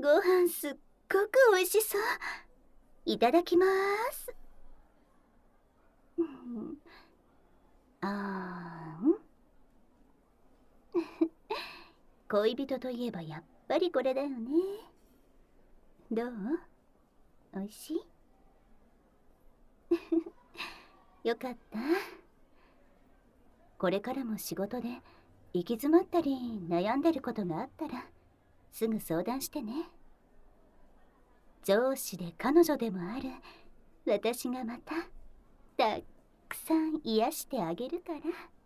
ご飯すっごく美味しそう。いただきます。あーん。恋人といえばやっぱりこれだよね。どう？美味しい？よかった。これからも仕事で行き詰まったり悩んでることがあったらすぐ相談してね。上司で彼女でもある私がまたたくさん癒してあげるから。